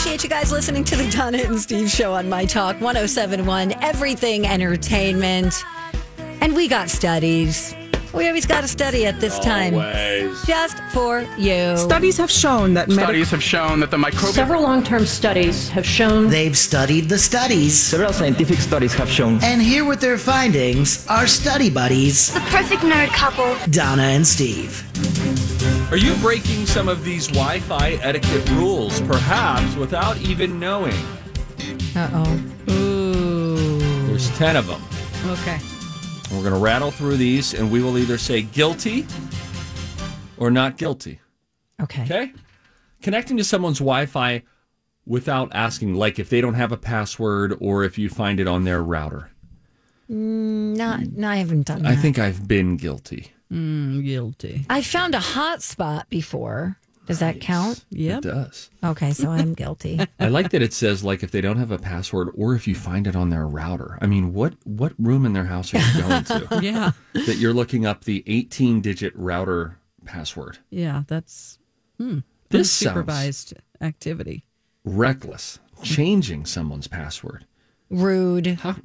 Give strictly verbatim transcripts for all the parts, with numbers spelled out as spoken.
Appreciate you guys listening to the Donna and Steve show on My Talk one oh seven point one, Everything Entertainment. And we got studies. We always got to study at this time. Always. Just for you. Studies have shown that medical Studies have shown that the microbial... Several long-term studies have shown... They've studied the studies. Several scientific studies have shown. And here with their findings are study buddies, The perfect nerd couple. Donna and Steve. Are you breaking some of these Wi-Fi etiquette rules, perhaps without even knowing? Uh-oh. Ooh. There's ten of them. Okay. We're going to rattle through these, and we will either say guilty or not guilty. Okay. Okay? Connecting to someone's Wi-Fi without asking, like if they don't have a password or if you find it on their router. Mm, not, no, I haven't done that. I think I've been guilty. Mm, guilty. I found a hot spot before. Does that count? Yep. It does. Okay, so I'm guilty. I like that it says, like, if they don't have a password or if you find it on their router. I mean, what, what room in their house are you going to? Yeah. That you're looking up the eighteen-digit router password. Yeah, that's hmm, This sounds unsupervised activity. reckless. Changing someone's password. Rude. How,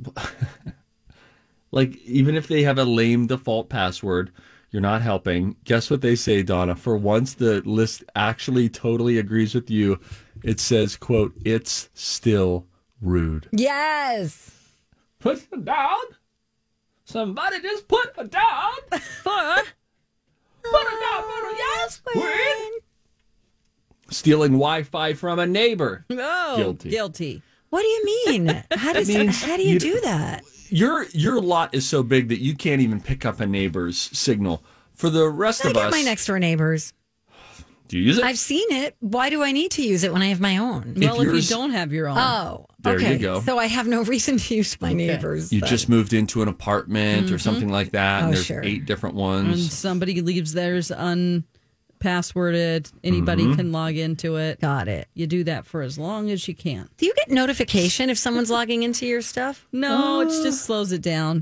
like, even if they have a lame default password, you're not helping. Guess what they say, Donna? For once the list actually totally agrees with you. It says, quote, it's still rude. Yes. Put it down. Somebody just put it down. Put it down. Put it, yes, queen. Stealing Wi-Fi from a neighbor. Oh, Guilty. guilty. What do you mean? How does means how do you, you- do that? Your your lot is so big that you can't even pick up a neighbor's signal. For the rest I of get us, my next door neighbors. do you use it? I've seen it. Why do I need to use it when I have my own? Well, if you yours- don't have your own. Oh, There okay. you go. So I have no reason to use my neighbors. You then. just moved into an apartment or something like that, Oh, and there's sure. eight different and ones. somebody leaves theirs unpassworded, anybody Mm-hmm. can log into it. got it. You do that for as long as you can. Do you get notification if someone's logging into your stuff? No, it just slows it down.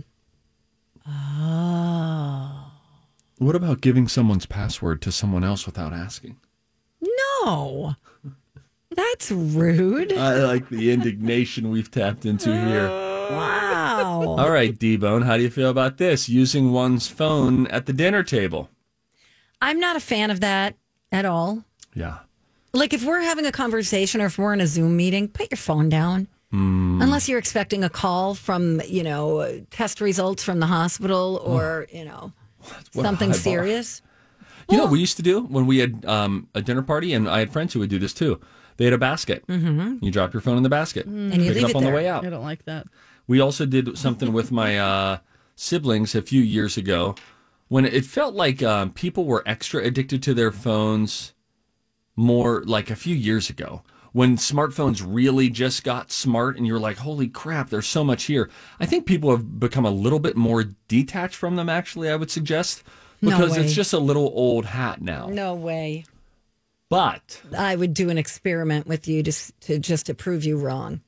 Oh. What about giving someone's password to someone else without asking? No. That's rude. I like the indignation we've tapped into here. Wow. All right, D-Bone, how do you feel about this? Using one's phone at the dinner table. I'm not a fan of that at all. Yeah. Like if we're having a conversation or if we're in a Zoom meeting, put your phone down. Mm. Unless you're expecting a call from, you know, test results from the hospital or, you know, What a something high bar. serious. You know what we used to do when we had um, a dinner party, and I had friends who would do this too. They had a basket. Mm-hmm. You drop your phone in the basket. And you Pick leave it up it on there. the way out. I don't like that. We also did something with my uh, siblings a few years ago when it felt like um, people were extra addicted to their phones more like a few years ago when smartphones really just got smart and you're like, holy crap, there's so much here. I think people have become a little bit more detached from them, actually, I would suggest, No because way. it's just a little old hat now. No way. But I would do an experiment with you just to just to prove you wrong.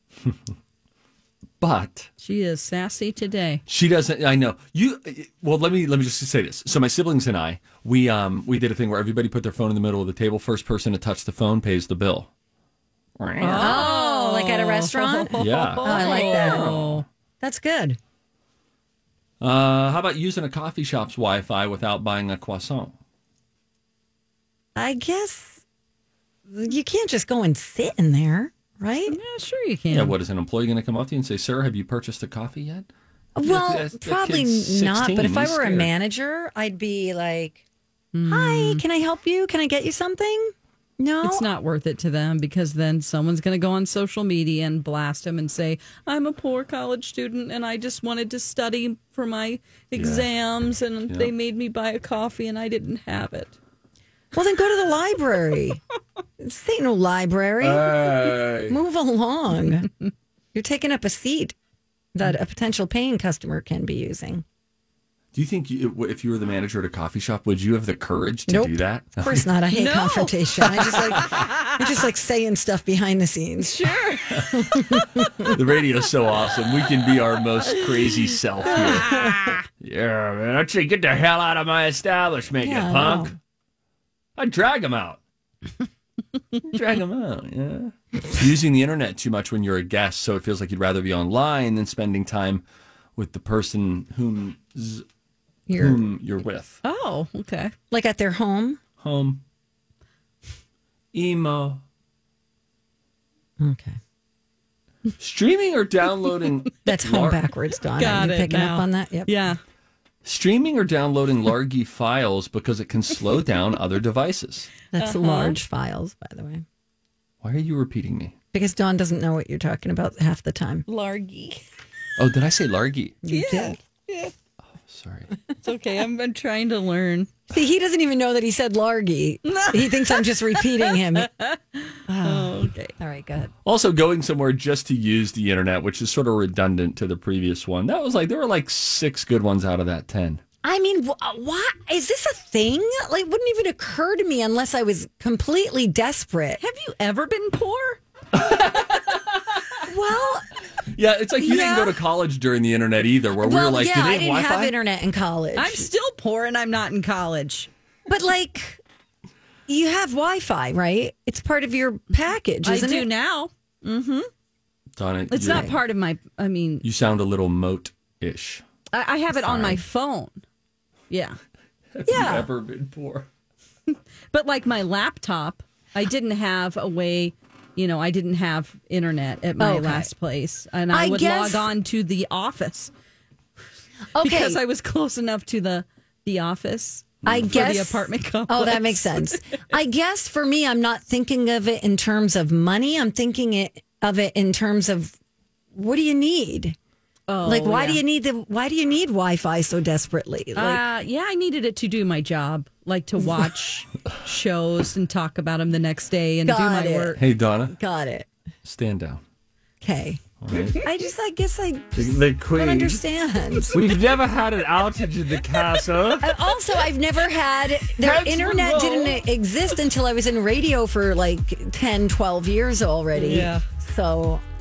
But She is sassy today. she doesn't. I know you. Well, let me let me just say this. So my siblings and I, we um we did a thing where everybody put their phone in the middle of the table. First person to touch the phone pays the bill. Oh, like at a restaurant? Oh, Yeah. I like that. That's good. Uh, how about using a coffee shop's Wi-Fi without buying a croissant? I guess you can't just go and sit in there, right? Yeah, sure you can. Yeah. What is an employee going to come up to you and say, "Sir, have you purchased a coffee yet?" Well, That- that probably kid's not. sixteen, But if I he's were a scared. manager, I'd be like, "Hi, can I help you? Can I get you something?" No, It's not worth it to them because then someone's going to go on social media and blast them and say, I'm a poor college student and I just wanted to study for my exams and they made me buy a coffee and I didn't have it. Well, then go to the library. This ain't no library. Hey. Move along. You're taking up a seat that a potential paying customer can be using. Do you think you, if you were the manager at a coffee shop, would you have the courage to Nope. do that? Of course not. I hate No. confrontation. I just like I just like saying stuff behind the scenes. Sure. The radio's so awesome. We can be our most crazy self here. Yeah, man. I'd say, get the hell out of my establishment, Yeah, I you punk. know. I'd drag him out. Drag them out, yeah. Using the internet too much when you're a guest, so it feels like you'd rather be online than spending time with the person whom, You're whom you're with. Oh, okay. like at their home. Home. Emo. Okay. Streaming or downloading. That's home lar- backwards, Don. Got Are you it picking now. up on that? Yep. Yeah. Streaming or downloading largy files because it can slow down other devices. That's Uh-huh. large files, by the way. Why are you repeating me? Because Dawn doesn't know what you're talking about half the time. Largy. Oh, did I say largy? You Yeah. did. Yeah. Sorry. It's okay. I'm, I'm trying to learn. See, he doesn't even know that he said largy. He thinks I'm just repeating him. Oh, okay. All right, go ahead. Also, going somewhere just to use the internet, which is sort of redundant to the previous one. That was like, there were like six good ones out of that ten. I mean, wh- why is this a thing? Like, wouldn't even occur to me unless I was completely desperate. Have you ever been poor? Well, Yeah, it's like you Yeah. didn't go to college during the internet either, where we well, were like, yeah, do they I have didn't Wi-Fi? have internet in college. I'm still poor and I'm not in college. But like, you have Wi-Fi, right? It's part of your package, isn't I do it? now. Donna, It's you're- not part of my, I mean, You sound a little moat-ish. I, I have it on Sorry. my phone. Yeah. Have Yeah. you ever been poor? But like my laptop, I didn't have a way, you know, I didn't have internet at my Okay. last place. And I, I would guess- log on to the office Okay, because I was close enough to the the office. I for guess the apartment complex. Oh, that makes sense. I guess for me, I'm not thinking of it in terms of money. I'm thinking it of it in terms of what do you need? Oh, Like, why yeah. do you need the? Why do you need Wi-Fi so desperately? Like, Uh, yeah, I needed it to do my job, like to watch shows and talk about them the next day and do Got my it. work. Hey, Donna, got it. stand down. Okay. All right? I just, I guess, I just The don't queen. understand. We've never had an outage in the castle. Uh, Also, I've never had the That's internet wrong. didn't exist until I was in radio for like ten, twelve years already. Yeah. So